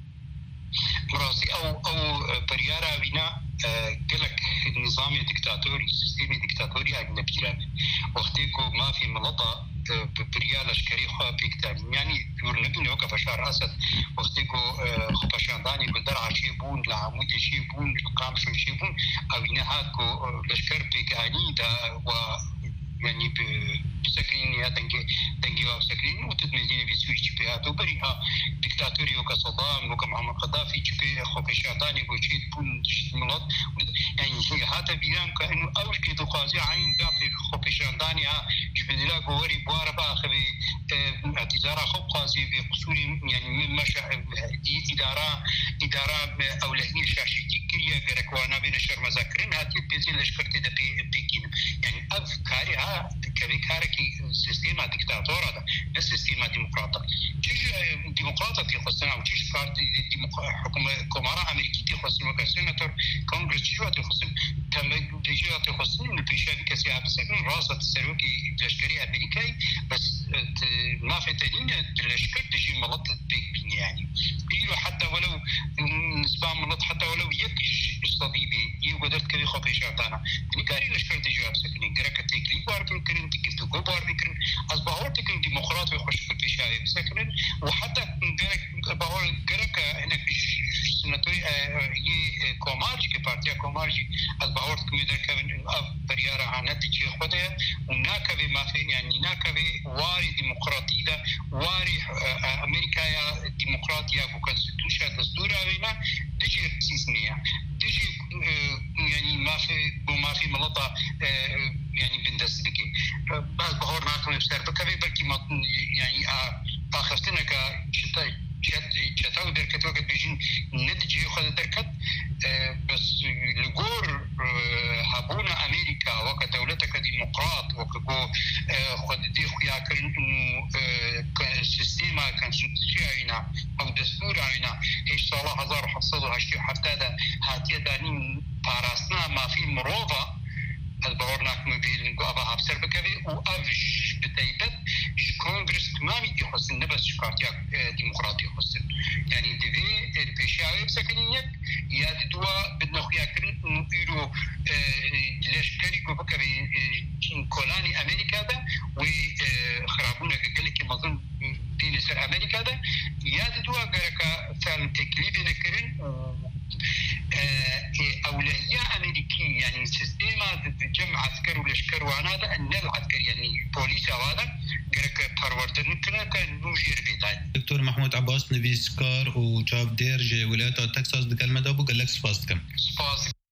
مراسي او بريارا وينا قالك نظام ديكتاتوري سيستم ديكتاتوري عندنا بيران وقتيكو ما في ملطه بريال اشكري خو بيكتان يعني ورنبني وقف بشار اسد وقتيكو خبشان داني بدر عشيبون لعمود شيبون القامش شيبون او ينهاكو لشكر بيكاني دا و يعني بسكرين يا دنجي وسكرين وتدمجين بسويتش بها دوبريها ديكتاتوري وكصدام وكمحمد قذافي تشبه خوكشاداني وشيت بون ملط يعني هذا بيان كانه اول كده قاضي عين باقي خوكشاداني جبدلا غوري بوار باخذي اعتذار خو قاضي بقصور يعني مشى اداره اولهيه شاشتي كريا غركوانا بين شرمزاكرين هاتي بيزين لشكرتي ده بيكين يعني افكارها كذي كاركي سيستم ديكتاتورا ده بس سيستم ديمقراطي تيجي ديمقراطي خصنا وتيجي بارتي حكومه كومارا امريكيه خصنا وكسيناتور كونغرس تيجي خصنا تم تيجي خصنا البيشاري كسي بسكن راسه السروكي العسكري امريكي بس ما في تدين الاشكال تيجي ملط بيك يعني بيقولوا حتى ولو نسبه ملط حتى ولو يكش صديبي يقدر كذي خفيش عطانا نكاري الاشكال تيجي بسكن جركتي كليبار بيكرن تكتو جوبار بيكرن أصبحوا تكن ديمقراطي وخش في الفيشاي بسكن وحتى جرك بقول جرك هنا في سنتوري يه كومارج كبارتيا كومارج أصبحوا تكن يدركن بريارة هنتيجي خدها وناكبي ما فين يعني ناكبي واري ديمقراطي ده واري أمريكا يا ديمقراطيا وكونستيتوشن دستورها بينا ديجي سيسنية ديجي يعني ما في ملطة يعني بندستريكي بس بهور ناكم بسر بكبي بلكي ما يعني آخرتنا شتاو دركت وقت بيجين نتيجة خد دركت بس لجور هابونا أمريكا وقت دولتك ديمقراط وكجو خد دي خيا كرن إنه سيستما كان سوتشينا 1987 ده هاتیه دانین پاراستنا مافی مروفا البرور ناكم بيلن قابا هافسر بكبي وأفش بتيبت كونغرس تمامي دي حسن نبس شكارتيا ديمقراطية حسن يعني دي البيشاوي بسكنية ياد دوا بدنا خياكرن نقيرو لشكري قبكبي كولاني أمريكا ده وخرابونا كقلك مظن دين سر أمريكا ده ياد دوا قرقا فعلا تكليف نكرن أولوية أمريكية يعني سيستما جمع عسكر ولشكر وعنادا أن العسكر يعني بوليس هذا قرق پروردن كنا كان نوجير بيتاي دكتور محمود عباس نویسکار و چاپ دیر ولايات تكساس دکلمه دابو گلک سپاس کم